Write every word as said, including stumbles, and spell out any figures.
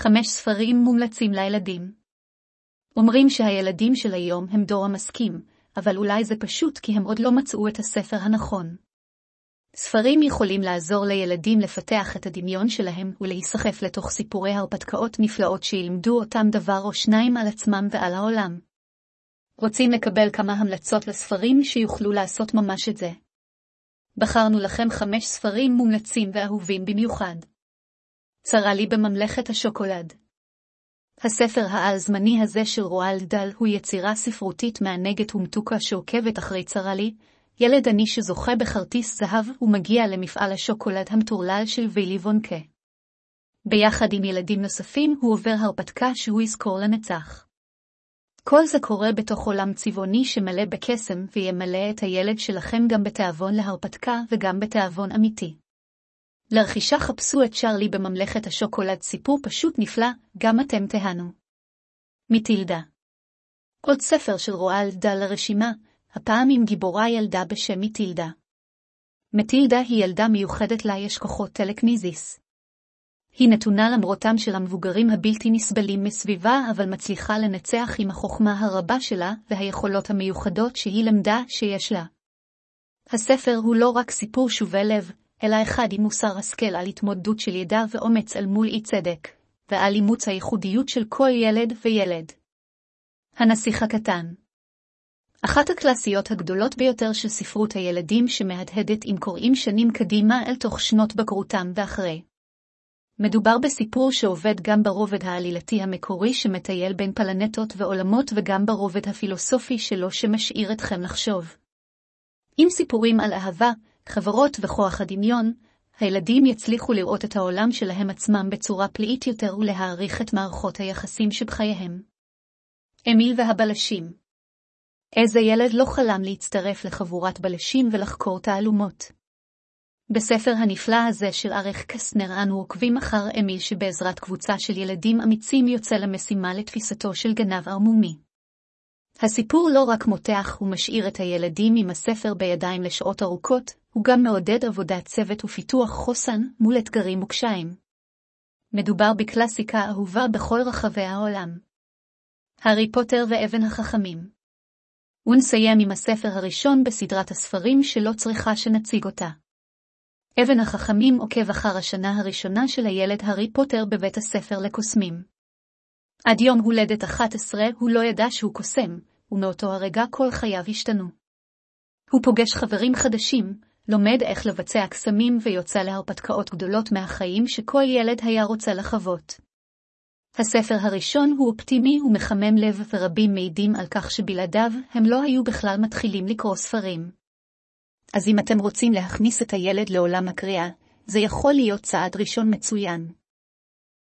חמש ספרים מומלצים לילדים. אומרים שהילדים של היום הם דור המסכים, אבל אולי זה פשוט כי הם עוד לא מצאו את הספר הנכון. ספרים יכולים לעזור לילדים לפתח את הדמיון שלהם ולהיסחף לתוך סיפורי הרפתקאות נפלאות שילמדו אותם דבר או שניים על עצמם ועל העולם. רוצים לקבל כמה המלצות לספרים שיוכלו לעשות ממש את זה? בחרנו לכם חמש ספרים מומלצים ואהובים במיוחד. צרה לי בממלכת השוקולד. הספר העל-זמני הזה של רואלד דל הוא יצירה ספרותית מענגת ומתוקה שעוקבת אחרי צרה לי, ילד עני שזוכה בכרטיס זהב ומגיע למפעל השוקולד המטורלל של וילי וונקה. ביחד עם ילדים נוספים הוא עובר הרפתקה שהוא יזכור לנצח. כל זה קורה בתוך עולם צבעוני שמלא בקסם וימלא את הילד שלכם גם בתיאבון להרפתקה וגם בתיאבון אמיתי. לרכישה חפשו את צ'רלי בממלכת השוקולד, סיפור פשוט נפלא, גם אתם תהנו. מטילדה. עוד ספר של רואלד דל לרשימה, הפעם עם גיבורה ילדה בשם מטילדה. מטילדה היא ילדה מיוחדת לה יש כוחות טלקניזיס. היא נתונה למרותם של המבוגרים הבלתי נסבלים מסביבה, אבל מצליחה לנצח עם החוכמה הרבה שלה והיכולות המיוחדות שהיא למדה שיש לה. הספר הוא לא רק סיפור שובה לב, אלא אחד עם מוסר השכל על התמודדות של ידע ואומץ אל מול אי צדק, ועל אימוץ הייחודיות של כל ילד וילד. הנסיך הקטן. אחת הקלאסיות הגדולות ביותר של ספרות הילדים שמהדהדת עם קוראים שנים קדימה אל תוך שנות בגרותם ואחרי. מדובר בסיפור שעובד גם ברובד העלילתי המקורי שמטייל בין פלנטות ועולמות וגם ברובד הפילוסופי שלו שמשאיר אתכם לחשוב. עם סיפורים על אהבה, חברות וכוח הדמיון, הילדים יצליחו לראות את העולם שלהם עצמם בצורה פלאית יותר ולהעריך את מערכות היחסים שבחייהם. אמיל והבלשים. איזה ילד לא חלם להצטרף לחבורת בלשים ולחקור תעלומות. בספר הנפלא הזה של אריך קסטנר אנו עוקבים אחר אמיל שבעזרת קבוצה של ילדים אמיצים יוצא למשימה לתפיסתו של גנב ערמומי. הסיפור לא רק מותח ומשאיר את הילדים עם הספר בידיים לשעות ארוכות, הוא גם מעודד עבודת צוות ופיתוח חוסן מול אתגרים וקשיים. מדובר בקלאסיקה אהובה בכל רחבי העולם. הארי פוטר ואבן החכמים. ונסיים עם הספר הראשון בסדרת הספרים שלא צריכה שנציג אותה. אבן החכמים עוקב אחר השנה הראשונה של הילד הארי פוטר בבית הספר לקוסמים. עד יום הולדת אחת עשרה הוא לא ידע שהוא קוסם, ומאותו הרגע כל חייו השתנו. הוא פוגש חברים חדשים, לומד איך לבצע קסמים ויוצא להרפתקאות גדולות מהחיים שכל ילד היה רוצה לחוות. הספר הראשון הוא אופטימי ומחמם לב ורבים מעידים על כך שבלעדיו הם לא היו בכלל מתחילים לקרוא ספרים. אז אם אתם רוצים להכניס את הילד לעולם הקריאה, זה יכול להיות צעד ראשון מצוין.